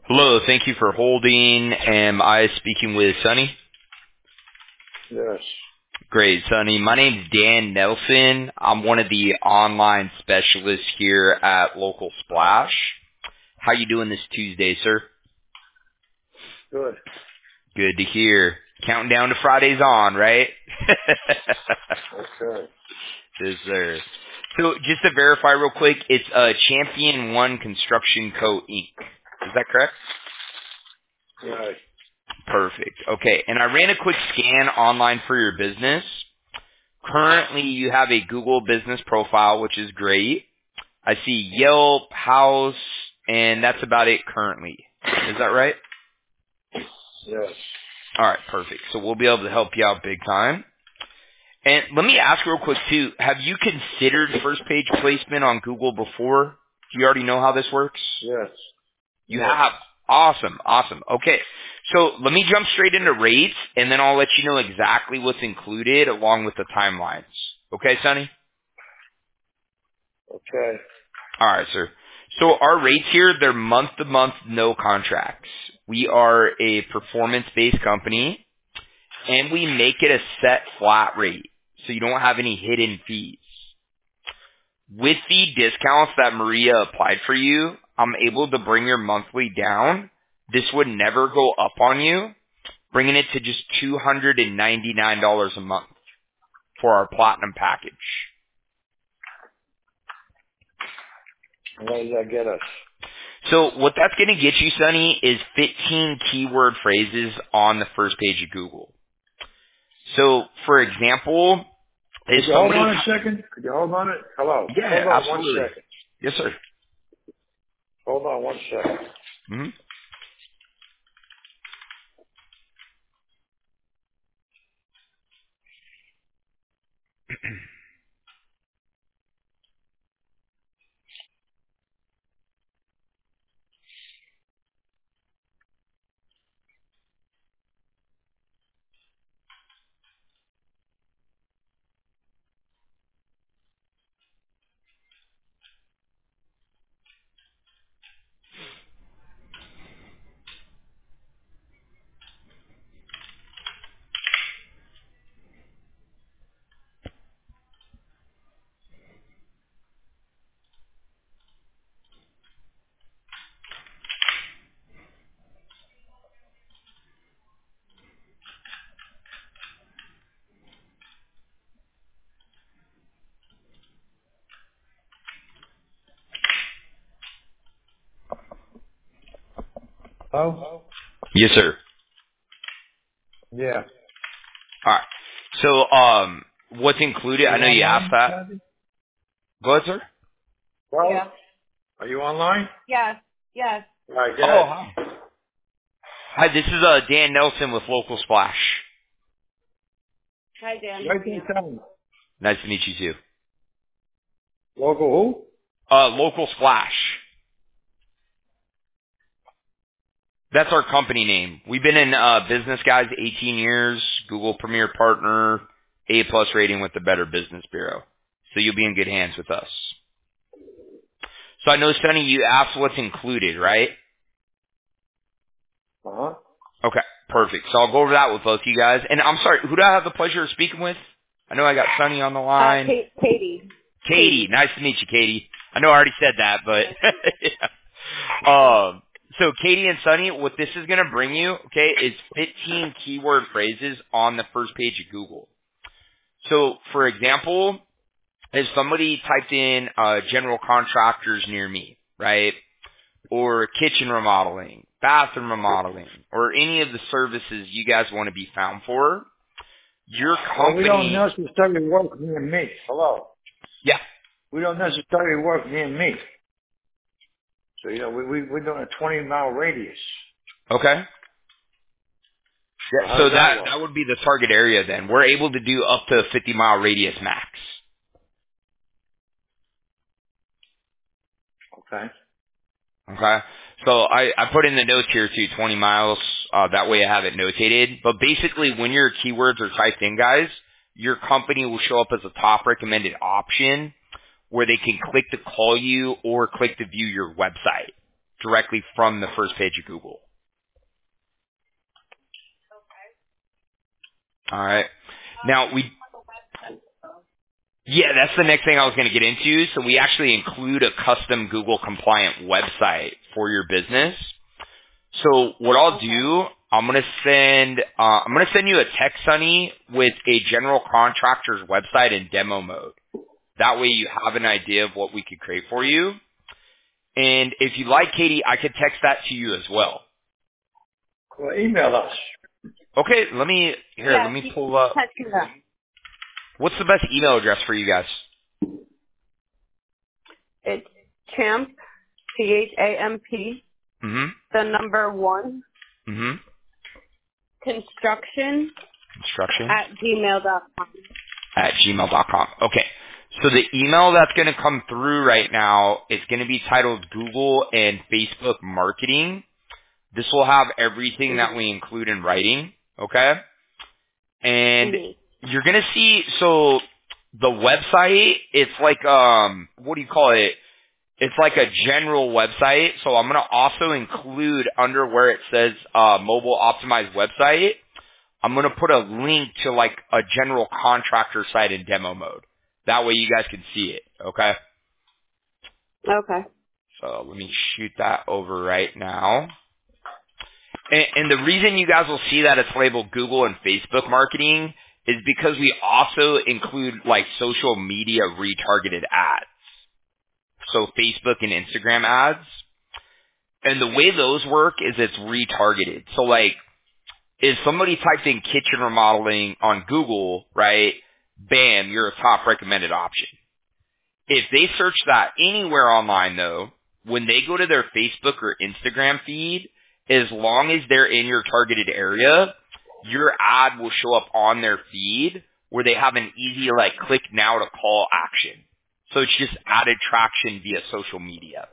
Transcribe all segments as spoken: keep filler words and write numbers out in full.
Hello, thank you for holding. Am I speaking with Sonny? Yes. Great, Sonny. My name's Dan Nelson. I'm one of the online specialists here at Local Splash. How you doing this Tuesday, sir? Good. Good to hear. Counting down to Friday's on, right? Okay. Yes, sir. So just to verify real quick, it's uh, Champion One Construction Co. Incorporated. Is that correct? Right. Perfect. Okay, and I ran a quick scan online for your business. Currently, you have a Google business profile, which is great. I see Yelp, House, and that's about it currently. Is that right? Yes. All right, perfect. So we'll be able to help you out big time. And let me ask real quick too, have you considered first page placement on Google before? Do you already know how this works? Yes. You Yes. have. Awesome, awesome. Okay, so let me jump straight into rates, and then I'll let you know exactly what's included along with the timelines. Okay, Sonny? Okay. All right, sir. So our rates here, they're month-to-month, no contracts. We are a performance-based company, and we make it a set flat rate, so you don't have any hidden fees. With the discounts that Maria applied for you, I'm able to bring your monthly down. This would never go up on you, bringing it to just two hundred ninety-nine dollars a month for our platinum package. What does that get us? So what that's going to get you, Sonny, is fifteen keyword phrases on the first page of Google. So, for example, if Could you hold somebody... on a second? Could you hold on it? Hello. Yeah, Hold on one absolutely. second. Yes, sir. Hold on one second. hmm Oh? Yes, sir. Yeah. All right. So, um, what's included? Are I you know you asked online, that. Kathy? Go ahead, sir. Well, yeah. Are you online? Yes. Yes. All right, go Oh, ahead. hi. Hi, this is uh, Dan Nelson with Local Splash. Hi, Dan. How are you? Down. Nice to meet you, too. Local Uh, Local Splash. That's our company name. We've been in uh, business, guys, eighteen years. Google Premier Partner, A plus rating with the Better Business Bureau. So you'll be in good hands with us. So I know, Sonny, you asked what's included, right? who? Uh-huh. Okay, perfect. So I'll go over that with both you guys. And I'm sorry, who do I have the pleasure of speaking with? I know I got Sonny on the Uh, line. Kate, Katie. Katie, Katie. nice to meet you, Katie. I know I already said that, but yeah. um, so Katie and Sonny, what this is going to bring you, okay, is fifteen keyword phrases on the first page of Google. So, for example, if somebody typed in uh, general contractors near me, right, or kitchen remodeling, bathroom remodeling, or any of the services you guys want to be found for, your Well, we don't company, necessarily work near me. Hello. yeah, We don't necessarily work near me. So, you know, we, we, we're doing a twenty mile radius. okay. So Yeah, how so does that that work? that would be the target area then. We're able to do up to a fifty mile radius max. Okay. Okay. So I, I put in the notes here too, twenty miles. Uh, that way I have it notated. But basically when your keywords are typed in, guys, your company will show up as a top recommended option where they can click to call you or click to view your website. directly from the first page of Google. All right. Now we, yeah, that's the next thing I was going to get into. So we actually include a custom Google compliant website for your business. So what I'll do, I'm going to send, uh, I'm going to send you a text, Sonny, with a general contractor's website in demo mode. That way you have an idea of what we could create for you. And if you like, Katie, I could text that to you as well. Well, email us. Okay, let me, here, Yeah, let me he pull up. texted that. What's the best email address for you guys? It's Champ, C H A M P, Mm-hmm. the number one, Mm-hmm. construction Instructions at gmail dot com. at gmail dot com. Okay. So the email that's going to come through right now is going to be titled Google and Facebook Marketing. This will have everything Mm-hmm. that we include in writing. Okay. And Mm-hmm. you're going to see, so the website, it's like, um, what do you call it? It's like a general website. So I'm going to also include under where it says, uh, mobile optimized website, I'm going to put a link to like a general contractor site in demo mode. That way you guys can see it. Okay. Okay. So let me shoot that over right now. And, and the reason you guys will see that it's labeled Google and Facebook marketing is because we also include like social media retargeted ads. So Facebook and Instagram ads. And the way those work is it's retargeted. So like if somebody typed in kitchen remodeling on Google, right, bam, you're a top recommended option. If they search that anywhere online though, when they go to their Facebook or Instagram feed, as long as they're in your targeted area, your ad will show up on their feed where they have an easy like click now to call action. So it's just added traction via social media.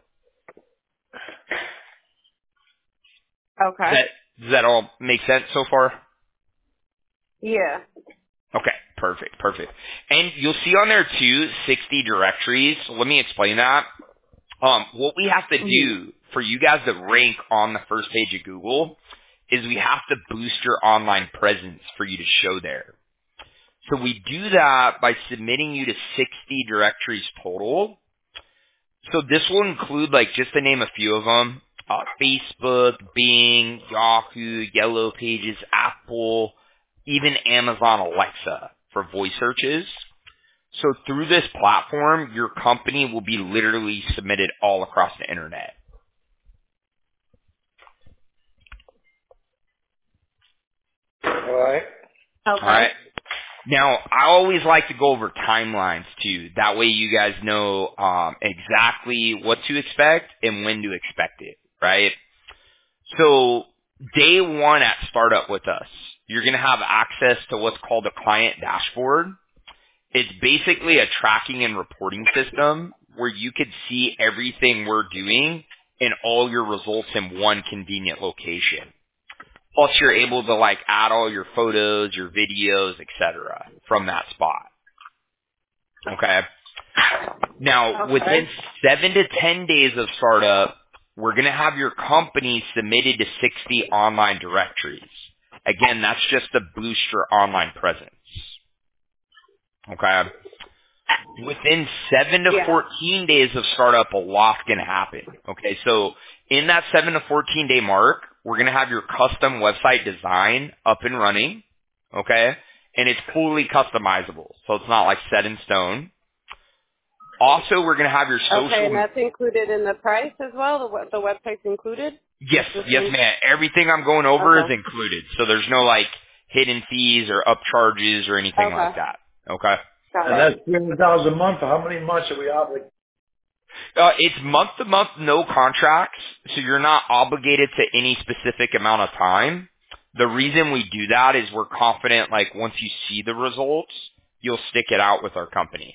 Does Okay. that, does that all make sense so far? Yeah. Okay, perfect, perfect. And you'll see on there too, sixty directories. So let me explain that. Um, what we have to do for you guys to rank on the first page of Google is we have to boost your online presence for you to show there. So we do that by submitting you to sixty directories total. So this will include, like, just to name a few of them, uh, Facebook, Bing, Yahoo, Yellow Pages, Apple, even Amazon Alexa for voice searches. So through this platform, your company will be literally submitted all across the internet. All right. All Okay. right. Now, I always like to go over timelines too. That way you guys know um, exactly what to expect and when to expect it, right? So day one at startup with us, you're going to have access to what's called a client dashboard. It's basically a tracking and reporting system where you could see everything we're doing and all your results in one convenient location. Plus, you're able to like add all your photos, your videos, et cetera from that spot. Okay. Now, Okay. within seven to ten days of startup, we're going to have your company submitted to sixty online directories. Again, that's just to boost your online presence. Okay. Within seven to Yeah. fourteen days of startup, a lot's going to happen. Okay, so in that seven to fourteen day mark, we're going to have your custom website design up and running. Okay, and it's fully customizable, so it's not like set in stone. Also, we're going to have your social. Okay, and that's included in the price as well? The, we- the website's included? Yes, Just the yes, same- ma'am. Everything I'm going over is Okay. included, so there's no like hidden fees or upcharges or anything Okay. like that. Okay. Got And it. that's three hundred dollars a month. How many months are we obligated? Uh, it's month to month, no contracts, so you're not obligated to any specific amount of time. The reason we do that is we're confident, like, once you see the results, you'll stick it out with our company.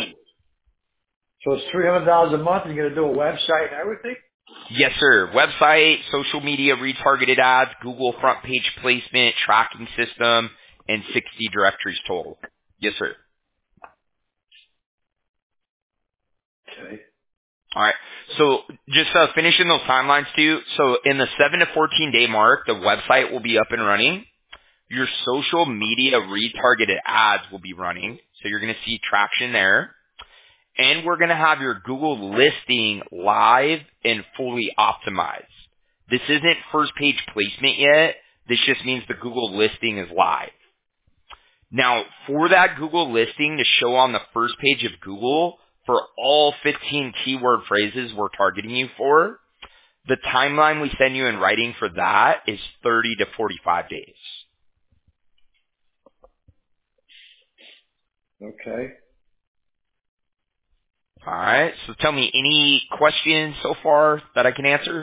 So it's three hundred dollars a month, and you're going to do a website and everything? Yes, sir. Website, social media, retargeted ads, Google front page placement, tracking system, and sixty directories total. Yes, sir. Okay. All right. So just uh, finishing those timelines too. So in the seven to fourteen day mark, the website will be up and running. Your social media retargeted ads will be running. So you're going to see traction there. And we're going to have your Google listing live and fully optimized. This isn't first page placement yet. This just means the Google listing is live. Now, for that Google listing to show on the first page of Google for all fifteen keyword phrases we're targeting you for, the timeline we send you in writing for that is thirty to forty-five days. Okay. All right. So tell me, any questions so far that I can answer?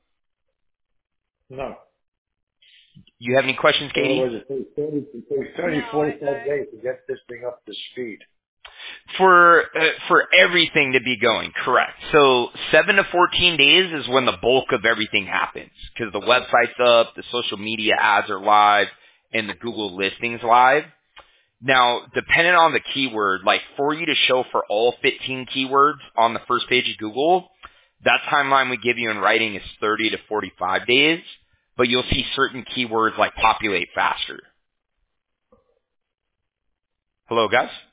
No. You have any questions, In other Katie? words, it takes thirty, it takes thirty, No, I, forty-five I days to get this thing up to speed. For uh, for everything to be going, correct. So seven to fourteen days is when the bulk of everything happens because the website's up, the social media ads are live, and the Google listings live. Now, depending on the keyword, like for you to show for all fifteen keywords on the first page of Google, that timeline we give you in writing is thirty to forty-five days, but you'll see certain keywords like populate faster. Hello, guys?